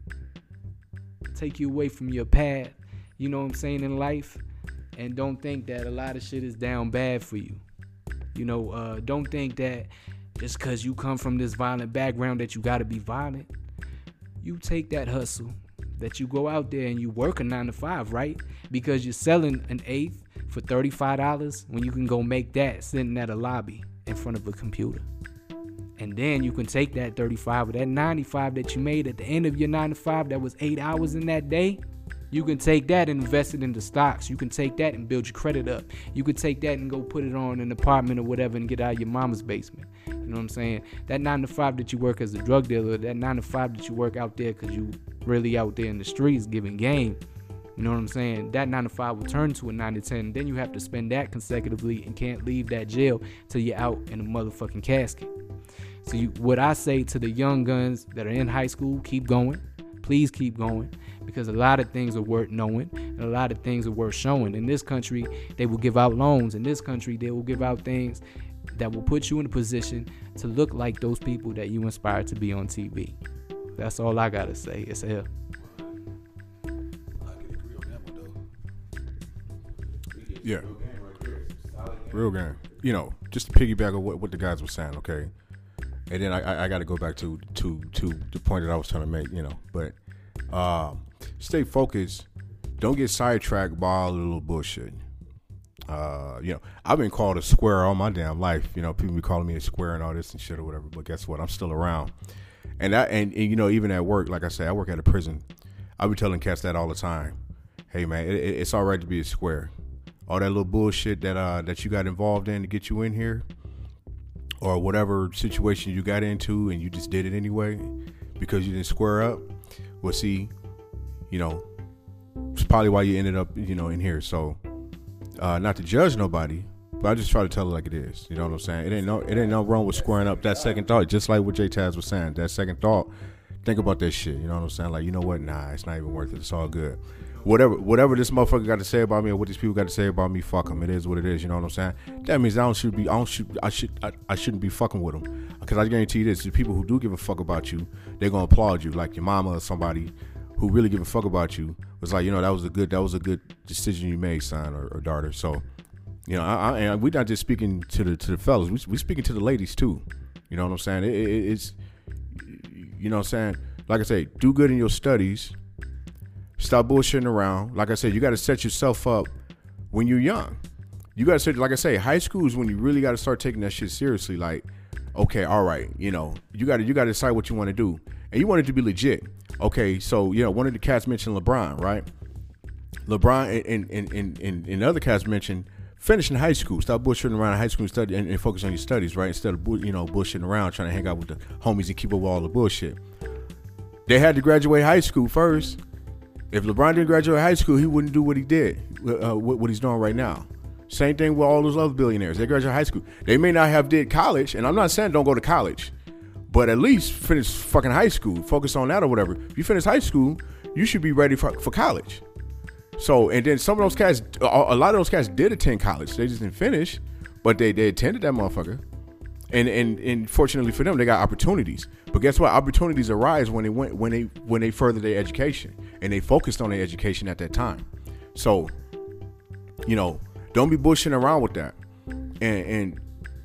take you away from your path, you know what I'm saying, in life. And don't think that a lot of shit is down bad for you. You know, uh, don't think that just because you come from this violent background that you gotta be violent. You take that hustle, that you go out there and you work a nine to five, right? Because you're selling an eighth for thirty-five dollars when you can go make that sitting at a lobby in front of a computer. And then you can take that thirty-five or that ninety-five that you made at the end of your nine to five, that was eight hours in that day. You can take that and invest it into stocks. You can take that and build your credit up. You could take that and go put it on an apartment or whatever and get out of your mama's basement. You know what I'm saying? That nine to five that you work as a drug dealer, that nine to five that you work out there because you really out there in the streets giving game. You know what I'm saying? That nine to five will turn to a nine to ten. Then you have to spend that consecutively and can't leave that jail till you're out in a motherfucking casket. So you, what I say to the young guns that are in high school, keep going. Please keep going, because a lot of things are worth knowing and a lot of things are worth showing. In this country, they will give out loans. In this country, they will give out things that will put you in a position to look like those people that you inspire to be on T V. That's all I gotta say. It's hell. Yeah. Real game. You know, just to piggyback on what, what the guys were saying, okay? And then I, I, I got to go back to, to to the point that I was trying to make, you know. But uh, stay focused. Don't get sidetracked by all the little bullshit. Uh, you know, I've been called a square all my damn life. You know, people be calling me a square and all this and shit or whatever. But guess what? I'm still around. And that, and, and you know, even at work, like I said, I work at a prison. I be telling cats that all the time. Hey man, it, it, it's all right to be a square. All that little bullshit that uh that you got involved in to get you in here, or whatever situation you got into and you just did it anyway because you didn't square up. Well, see, you know, it's probably why you ended up, you know, in here. So, uh, not to judge nobody, but I just try to tell it like it is. You know what I'm saying? It ain't no, it ain't no wrong with squaring up. That second thought, just like what J Taz was saying, that second thought, think about that shit. You know what I'm saying? Like, you know what? Nah, it's not even worth it. It's all good. Whatever, whatever this motherfucker got to say about me, or what these people got to say about me, fuck them. It is what it is. You know what I'm saying? That means I don't should be, I don't should, I should, I, I shouldn't be fucking with them. Because I guarantee you this: the people who do give a fuck about you, they're gonna applaud you. Like your mama or somebody who really give a fuck about you was like, you know, that was a good, that was a good decision you made, son or, or daughter. So, you know, I, I, and we're not just speaking to the to the fellas. We we speaking to the ladies too. You know what I'm saying? It, it, it's, you know what I'm saying? Like I say, do good in your studies. Stop bullshitting around. Like I said, you got to set yourself up when you're young. You got to set, like I say, high school is when you really got to start taking that shit seriously. Like, okay, all right, you know, you got to you got to decide what you want to do, and you want it to be legit. Okay, so you know, one of the cats mentioned LeBron, right? LeBron and and and and, and other cats mentioned finishing high school. Stop bullshitting around in high school and study and, and focus on your studies, right? Instead of you know bullshitting around trying to hang out with the homies and keep up with all the bullshit. They had to graduate high school first. If LeBron didn't graduate high school, he wouldn't do what he did, uh, what, what he's doing right now. Same thing with all those other billionaires. They graduate high school. They may not have did college, and I'm not saying don't go to college, but at least finish fucking high school. Focus on that or whatever. If you finish high school, you should be ready for, for college. So, and then some of those cats, a a lot of those cats did attend college. They just didn't finish, but they, they attended that motherfucker. And, and and fortunately for them, they got opportunities. But guess what? Opportunities arise when they went when they when they further their education and they focused on their education at that time. So, you know, don't be bushing around with that. And, and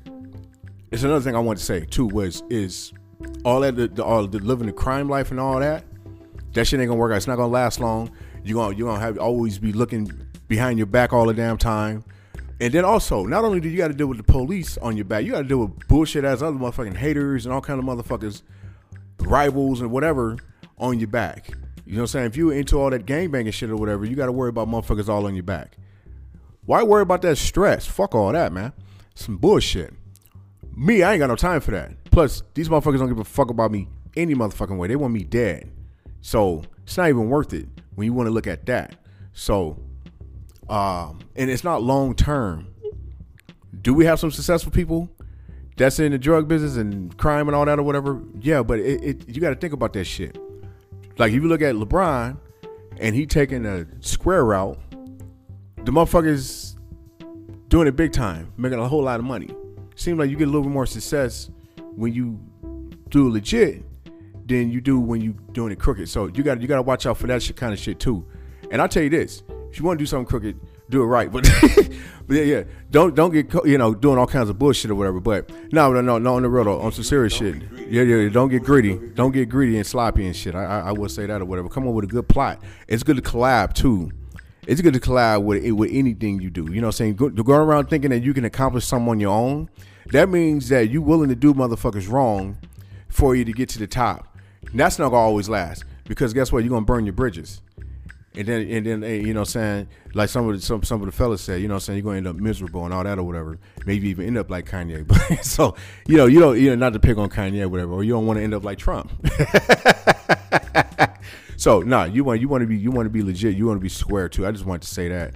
it's another thing I want to say too was is all that the, the all the living the crime life and all that. That shit ain't gonna work out. It's not gonna last long. You're gonna you're gonna have always be looking behind your back all the damn time. And then also, not only do you got to deal with the police on your back, you got to deal with bullshit ass other motherfucking haters and all kind of motherfuckers, rivals and whatever on your back. You know what I'm saying? If you're into all that gangbanging shit or whatever, you got to worry about motherfuckers all on your back. Why worry about that stress? Fuck all that, man. Some bullshit. Me, I ain't got no time for that. Plus, these motherfuckers don't give a fuck about me any motherfucking way. They want me dead. So it's not even worth it when you want to look at that. So. Um, and it's not long term. Do we have some successful people that's in the drug business and crime and all that or whatever? Yeah, but it, it you got to think about that shit. Like if you look at LeBron and he taking a square route, the motherfuckers doing it big time, making a whole lot of money. Seems like you get a little bit more success when you do legit than you do when you doing it crooked. So you got you got to watch out for that shit, kind of shit too. And I'll tell you this. If you want to do something crooked, do it right. But, but yeah, yeah, don't don't get you know doing all kinds of bullshit or whatever. But no, no, no, no, on the real though, on some serious shit. Yeah, yeah, don't get greedy. Don't get greedy and sloppy and shit. I, I I will say that or whatever. Come on with a good plot. It's good to collab too. It's good to collab with with anything you do. You know what I'm saying? Go, going around thinking that you can accomplish something on your own, that means that you willing to do motherfuckers wrong for you to get to the top. And that's not gonna always last because guess what? You're gonna burn your bridges. And then, and then, you know what I'm saying, like some of the, some, some of the fellas said, you know what I'm saying, you're going to end up miserable and all that or whatever. Maybe even end up like Kanye. But so, you know, you don't, you know, not to pick on Kanye or whatever, or you don't want to end up like Trump. So, nah, you want, you want to be, you want to be legit. You want to be square too. I just wanted to say that.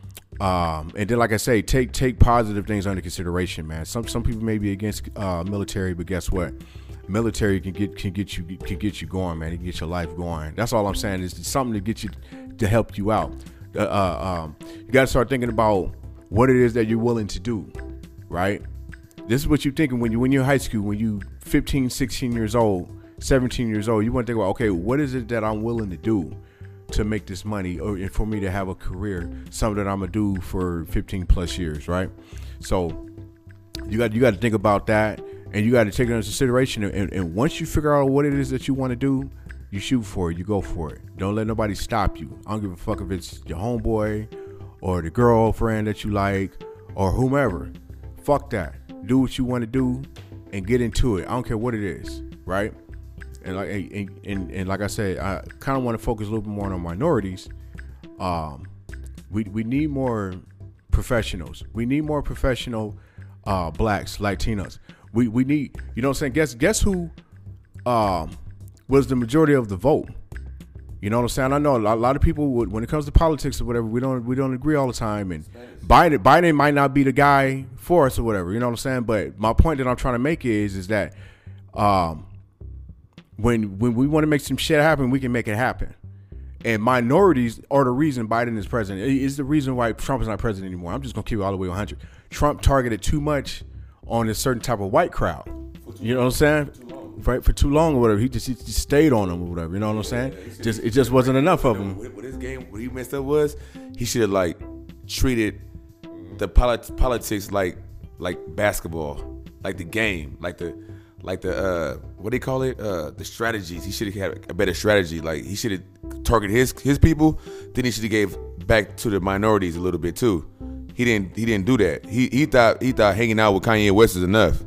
Um, and then, like I say, take, take positive things under consideration, man. Some, some people may be against uh, military, but guess what? Military can get can get you can get you going, man. It can get your life going. That's all I'm saying. Is something to get you to help you out. Uh, uh, um, you got to start thinking about what it is that you're willing to do, right? This is what you're thinking when you when you're in high school, when you fifteen, sixteen years old, seventeen years old. You want to think about, okay, what is it that I'm willing to do to make this money, or for me to have a career, something that I'm gonna do for fifteen plus years, right? So you got you got to think about that. And you got to take it into consideration. And, and once you figure out what it is that you want to do, you shoot for it. You go for it. Don't let nobody stop you. I don't give a fuck if it's your homeboy or the girlfriend that you like or whomever. Fuck that. Do what you want to do and get into it. I don't care what it is, right? And like and, and, and like I said, I kind of want to focus a little bit more on minorities. Um, we we need more professionals. We need more professional uh, blacks, Latinos. We we need, you know what I'm saying? Guess guess who um, was the majority of the vote? You know what I'm saying? I know a lot, a lot of people would, when it comes to politics or whatever, we don't we don't agree all the time. And Biden Biden might not be the guy for us or whatever. You know what I'm saying? But my point that I'm trying to make is is that um, when when we want to make some shit happen, we can make it happen. And minorities are the reason Biden is president. It is the reason why Trump is not president anymore. I'm just gonna keep it all the way one hundred. Trump targeted too much on a certain type of white crowd. You know what I'm saying? Right, for too long or whatever. He just, he just stayed on them or whatever. You know what I'm saying? Yeah, just it just wasn't enough of him. What his game, what he messed up was, he should have like treated the polit- politics like like basketball, like the game, like the like the uh, what do they call it? Uh, the strategies. He should have had a better strategy. Like he should have targeted his his people. Then he should have gave back to the minorities a little bit too. He didn't. He didn't do that. He he thought he thought hanging out with Kanye West is enough.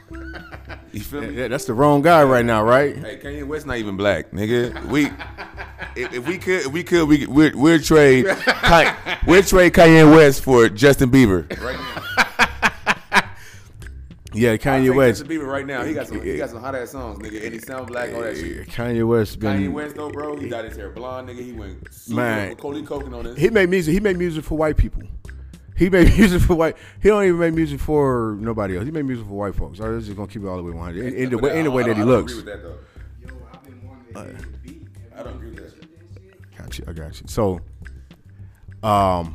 You feel me? Yeah, that's the wrong guy right now, right? Hey, Kanye West not even black, nigga. We if, if we could, if we could, we we'd, we'd trade we'd trade Kanye West for Justin Bieber right now. Yeah, Kanye West. Justin Bieber right now. He got some. He got some hot ass songs, nigga. And he sound black, all that shit. Kanye West. Been, Kanye West though, bro. He got his hair blonde, nigga. He went man. Macaulay Culkin on this. He made music. He made music for white people. He made music for white. He don't even make music for nobody else. He made music for white folks. I was just gonna keep it all the way one hundred. In, in the way, in the way that he looks. I don't agree with that though. Yo, I've been wanting to hear the beat. I don't agree with that. Got you. I got you. So, Um,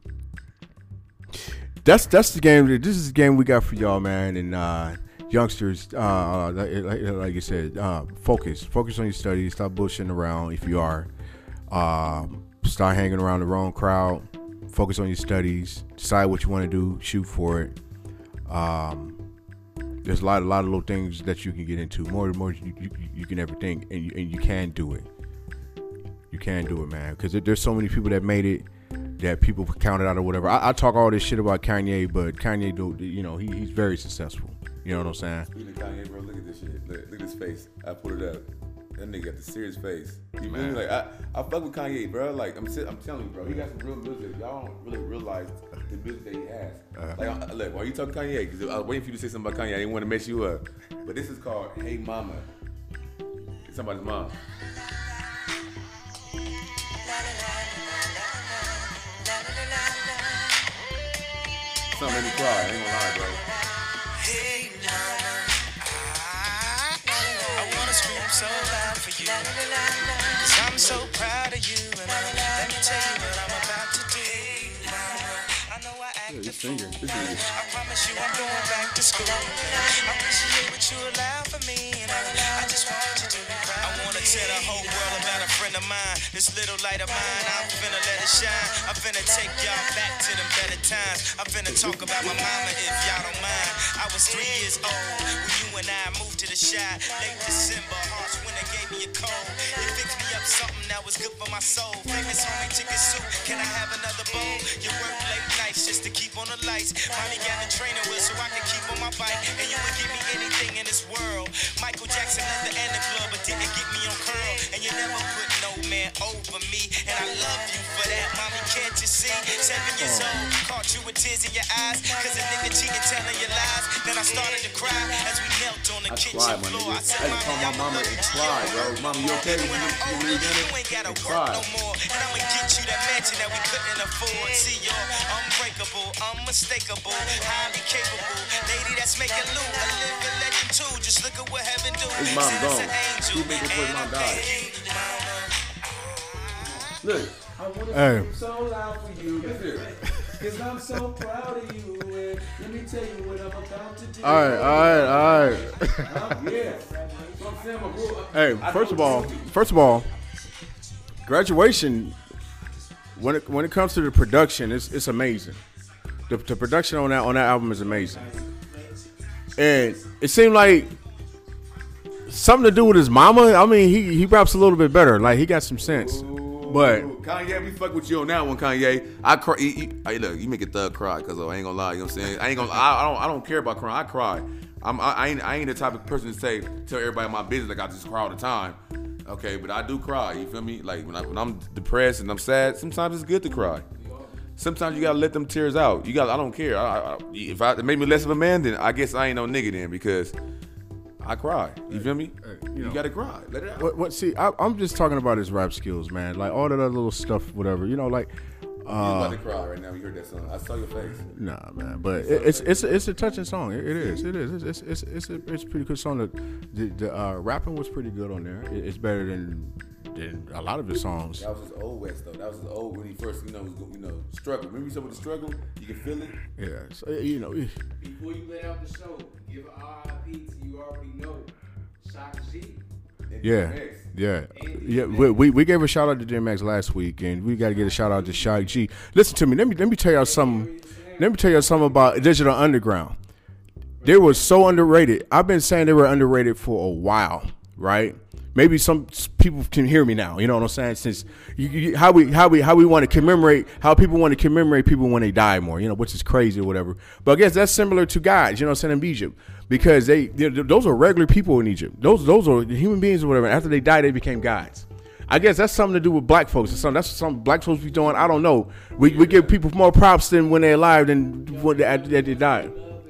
that's that's the game. This is the game we got for y'all, man. And uh, youngsters, uh, like, like, like you said, uh, focus, focus on your studies. Stop bullshitting around if you are. Um, start hanging around the wrong crowd. Focus on your studies. Decide what you want to do. Shoot for it. Um, there's a lot, a lot of little things that you can get into. More and more you, you, you can ever think, and you, and you can do it. You can do it, man. Because there's so many people that made it, that people counted out or whatever. I, I talk all this shit about Kanye, but Kanye, do you know, he, he's very successful. You know what I'm saying? Speaking of Kanye, bro, look at this shit. Look, look at his face. I put it up. That nigga got the serious face. You feel me? Like I, I fuck with Kanye, bro. Like I'm, I'm telling you, bro. He got some real music. Y'all don't really realize the music that he has. Uh-huh. Like, I, look, why you talking Kanye? Because I was waiting for you to say something about Kanye. I didn't want to mess you up. But this is called "Hey Mama." It's somebody's mom. Something made me cry. I ain't gonna lie, bro. Hey mama, I, I wanna scream so loud for you, cause I'm so proud of you, and I, let me tell you what I'm about to do. Hey mama, I know I act a fool, I promise you I'm going back to school. I appreciate what you allow for me, and I, I just want you to be proud. I wanna tell the whole world about a friend of mine. This little light of mine, I'm finna let it shine. I'm finna take y'all back to them better times. I'm finna talk about my mama if y'all don't mind. I was three years old when you and I moved to the Chi. Late December, Hearts Winter gave me a cold. It fixed me up something that was good for my soul. Famous homie chicken soup, can I have another bowl? You work late nights just to keep on the lights. Mommy got the training wheel so I can keep on my bike. And you would give me anything in this world. Michael Jackson leather and the glove, but didn't get me on curl. And you never put no man over me. And I love you for that, mommy, can't you see? Seven years old, caught you with tears in your eyes, cause a nigga cheated telling you lies. Then I started to cry as we knelt on the I kitchen cried, floor. I said, I call my mama and cry, bro. Mama, you okay? When you, you, you, you ain't gotta work no more. And I'ma get you that mansion that we couldn't afford. See, you're unbreakable, unmistakable, highly capable. Lady that's making loot, a living legend too. Just look at what heaven do. His mom gone. He making before his mom died. Look, I want to hey. so loud for you. Because I'm so proud of you. And let me tell you what I'm about to do. All right, all right, all right. um, yeah. Hey, first of all, first of all, graduation. When it when it comes to the production, it's it's amazing. The, the production on that on that album is amazing, and it seemed like something to do with his mama. I mean, he he raps a little bit better. Like he got some sense. But Kanye, we fuck with you on that one, Kanye. I cry. He, he, hey, look, you make a thug cry, cause oh, I ain't gonna lie. You know what I'm saying? I ain't gonna. I, I don't. I don't care about crying. I cry. I'm. I, I ain't. I ain't the type of person to say tell everybody my business like I just cry all the time. Okay, but I do cry. You feel me? Like when, I, when I'm depressed and I'm sad, sometimes it's good to cry. Sometimes you gotta let them tears out. You got. I don't care. I, I, if I, it made me less of a man, then I guess I ain't no nigga then because I cry. You feel me? Hey, you, you know, gotta cry. Let it out. What? What? See, I, I'm just talking about his rap skills, man. Like all that other little stuff, whatever. You know, like. Uh, You're about to cry right now. You heard that song. I saw your face. Nah, man, but it, it's it's it's a touching song. It, it is. It is. It's it's it's a, it's a pretty good song. The the uh, rapping was pretty good on there. It, it's better than than a lot of his songs. That was his old West though. That was his old when he first you know was you know struggle. Remember you said with the struggle, you can feel it. Yeah. So you know. Before you let out the show, give an R I P to you already know, Shock G. Yeah, yeah, yeah. We, we we gave a shout out to D M X last week, and we got to get a shout out to Shock G. Listen to me. Let me let me tell y'all something. Let me tell y'all something about Digital Underground. They were so underrated. I've been saying they were underrated for a while, right? Maybe some people can hear me now. You know what I'm saying? Since you, you, how we how we how we want to commemorate, how people want to commemorate people when they die more, you know, which is crazy or whatever. But I guess that's similar to guys, you know what I'm saying, in Egypt, because they you know, those are regular people in Egypt. Those those are human beings or whatever. After they die, they became gods. I guess that's something to do with black folks. Or something. That's something black folks be doing. I don't know. We we give people more props than when they're alive than when they, after they died.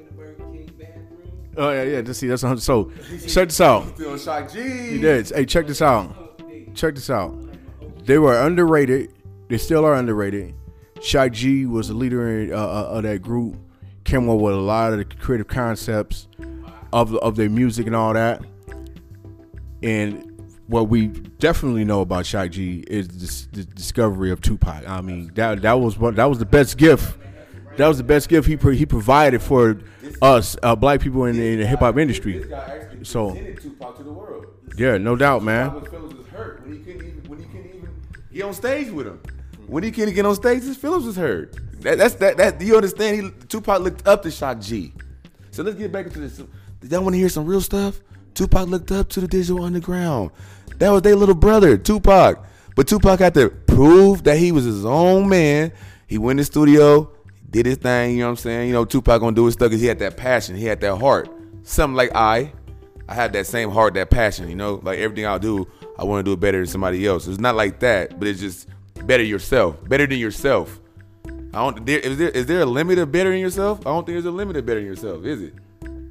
Oh yeah, yeah. Just see, that's a hundred. So check this out. Still Shock G. He did. Hey, check this out. Check this out. They were underrated. They still are underrated. Shock G was the leader in, uh, uh, of that group. Came up with a lot of the creative concepts of of their music and all that. And what we definitely know about Shock G is this, the discovery of Tupac. I mean, that that was what that was the best gift. That was the best gift he pro- he provided for us, uh, black people in, in the hip hop industry. This guy actually So- presented Tupac to the world. Yeah, no doubt, man. Tupac, his feelings was hurt when he couldn't even when he couldn't even get on stage with him. When he couldn't get on stage, his feelings was hurt. That, that's that. That do you understand? He Tupac looked up to Shock G. So let's get back into this. Did y'all want to hear some real stuff? Tupac looked up to the Digital Underground. That was their little brother, Tupac. But Tupac had to prove that he was his own man. He went in the studio, did his thing. You know what I'm saying? You know, Tupac gonna do his stuff because he had that passion. He had that heart. Something like I. I have that same heart, that passion, you know, like everything I'll do, I want to do it better than somebody else. It's not like that, but it's just better yourself, better than yourself. I don't. There, is there is there a limit of better than yourself? I don't think there's a limit of better than yourself, is it?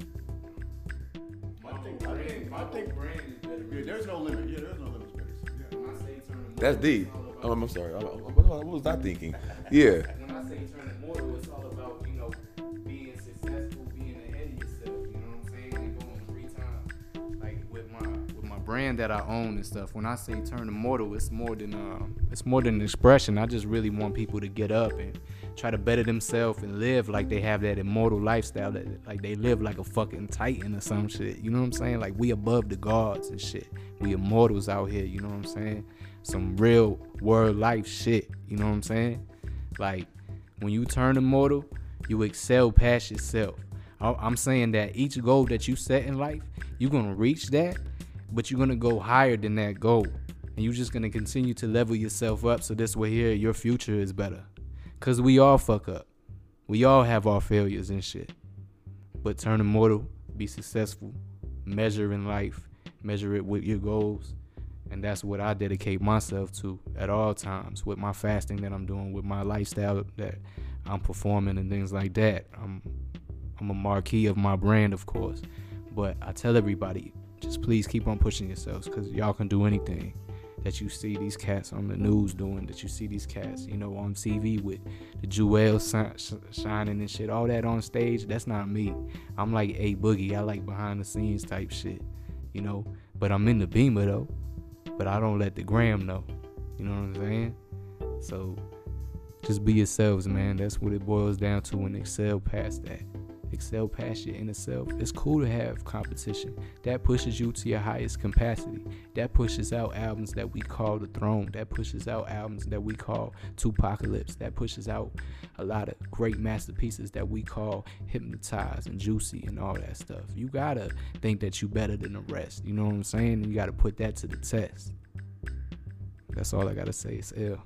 I think, I think, I think yeah, there's no limit. Yeah, there's no limit. That's deep. Oh, I'm sorry. What, what was I thinking? Yeah. When I say turn immortal, it's all about, you know, being successful, being ahead of yourself, you know what I'm saying? And going three times. Like with my with my brand that I own and stuff, when I say turn immortal, it's more than uh, it's more than an expression. I just really want people to get up and try to better themselves and live like they have that immortal lifestyle, that like they live like a fucking titan or some shit. You know what I'm saying? Like we above the gods and shit. We immortals out here, you know what I'm saying? Some real world life shit, you know what I'm saying? Like when you turn immortal, you excel past yourself. I- I'm saying that each goal that you set in life, you're gonna reach that, but you're gonna go higher than that goal. And you're just gonna continue to level yourself up so this way here, your future is better. Cause we all fuck up. We all have our failures and shit. But turn immortal, be successful, measure in life, measure it with your goals. And that's what I dedicate myself to at all times, with my fasting that I'm doing, with my lifestyle that I'm performing and things like that. I'm I'm a marquee of my brand, of course. But I tell everybody, just please keep on pushing yourselves, because y'all can do anything that you see these cats on the news doing, that you see these cats, you know, on T V with the jewels shining and shit, all that on stage. That's not me. I'm like A Boogie. I like behind the scenes type shit, you know. But I'm in the Beamer though. But I don't let the gram know. You know what I'm saying? So just be yourselves, man. That's what it boils down to, and excel past that. Excel past your inner self. It's cool to have competition. That pushes you to your highest capacity. That pushes out albums that we call The Throne. That pushes out albums that we call Tupacalypse. That pushes out a lot of great masterpieces that we call Hypnotized and Juicy and all that stuff. You gotta think that you better than the rest. You know what I'm saying? You gotta put that to the test. That's all I gotta say. It's L.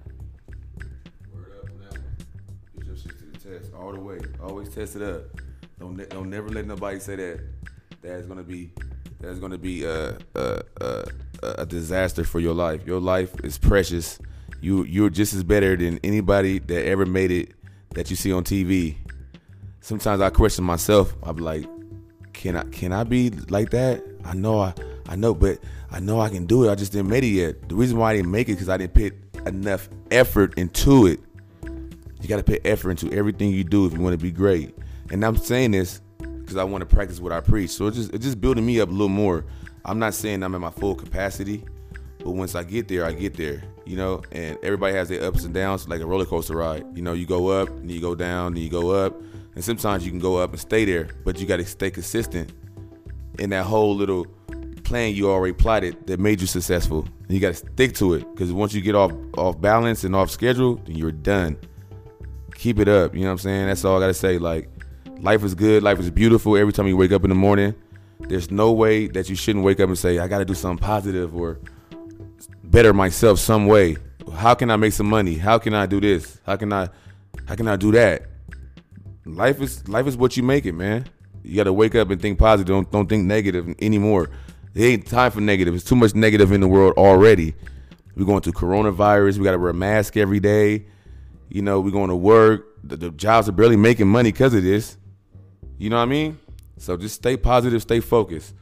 Word up on that one. Get your shit to the test all the way. Always test it up. Don't ne- don't never let nobody say that that's gonna be that's gonna be a a, a a disaster for your life. Your life is precious. You you're just as better than anybody that ever made it that you see on T V. Sometimes I question myself. I'm like, can I can I be like that? I know I I know, but I know I can do it. I just didn't make it yet. The reason why I didn't make it because I didn't put enough effort into it. You got to put effort into everything you do if you want to be great. And I'm saying this because I want to practice what I preach. So it's just, it's just building me up a little more. I'm not saying I'm at my full capacity, but once I get there, I get there, you know, and everybody has their ups and downs, like a roller coaster ride. You know, you go up, and you go down, and you go up. And sometimes you can go up and stay there, but you got to stay consistent in that whole little plan you already plotted that made you successful. And you got to stick to it, because once you get off off balance and off schedule, then you're done. Keep it up. You know what I'm saying? That's all I got to say. Like, life is good. Life is beautiful. Every time you wake up in the morning, there's no way that you shouldn't wake up and say, I got to do something positive or better myself some way. How can I make some money? How can I do this? How can I, how can I do that? Life is life is what you make it, man. You got to wake up and think positive. Don't don't think negative anymore. There ain't time for negative. It's too much negative in the world already. We're going through coronavirus. We got to wear a mask every day. You know, we're going to work. The, the jobs are barely making money because of this. You know what I mean? So just stay positive, stay focused.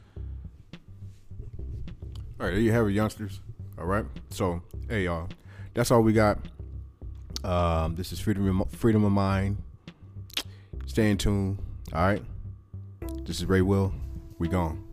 All right, there you have it, youngsters. All right. So, hey, y'all. That's all we got. Um, this is Freedom of, Freedom of Mind. Stay in tune. All right. This is Ray Will. We gone.